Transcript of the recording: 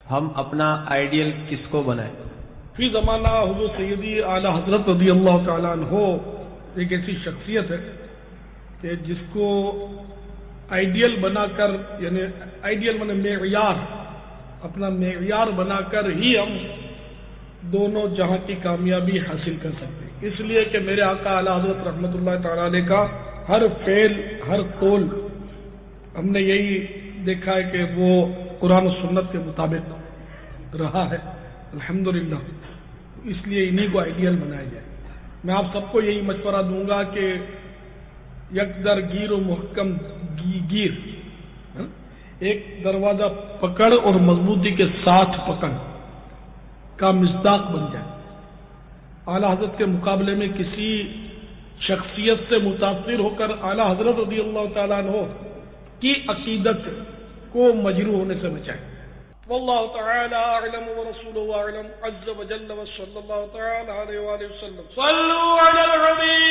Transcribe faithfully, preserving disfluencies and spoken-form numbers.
ہم اپنا آئیڈیل کس کو بنائیں؟ فی زمانہ حضور سیدی اعلیٰ حضرت رضی اللہ تعالیٰ عنہ ایک ایسی شخصیت ہے کہ جس کو آئیڈیل بنا کر، یعنی آئیڈیل مانے معیار، اپنا معیار بنا کر ہی ہم دونوں جہاں کی کامیابی حاصل کر سکتے ہیں. اس لیے کہ میرے آقا اعلیٰ حضرت رحمۃ اللہ تعالیٰ علیہ کا ہر فعل، ہر قول ہم نے یہی دیکھا ہے کہ وہ قرآن و سنت کے مطابق رہا ہے الحمدللہ. اس لیے انہی کو آئیڈیل بنایا جائے. میں آپ سب کو یہی مشورہ دوں گا کہ یک در گیر و محکم گیر، ایک دروازہ پکڑ اور مضبوطی کے ساتھ پکڑ کا مصداق بن جائے. اعلیٰ حضرت کے مقابلے میں کسی شخصیت سے متاثر ہو کر اعلیٰ حضرت رضی اللہ تعالیٰ عنہ کی عقیدت کو مجروح ہونے سے بچائیں. واللہ تعالی اعلم ورسولہ اعلم عز وجل وصلی اللہ تعالی علیہ وآلہ وسلم. صلوا علی الحبیب.